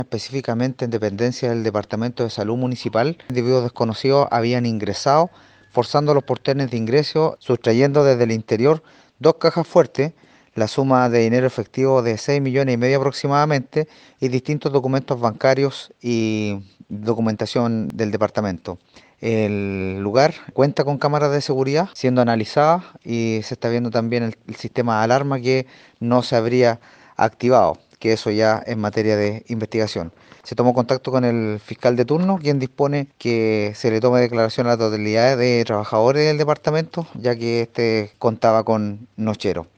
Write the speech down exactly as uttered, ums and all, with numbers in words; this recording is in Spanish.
específicamente en dependencia del Departamento de Salud Municipal. Individuos desconocidos habían ingresado, forzando los portones de ingreso, sustrayendo desde el interior dos cajas fuertes, la suma de dinero efectivo de seis millones y medio aproximadamente y distintos documentos bancarios y documentación del departamento. El lugar cuenta con cámaras de seguridad siendo analizadas y se está viendo también el, el sistema de alarma que no se habría activado, que eso ya es materia de investigación. Se tomó contacto con el fiscal de turno, quien dispone que se le tome declaración a la totalidad de trabajadores del departamento, ya que este contaba con nochero.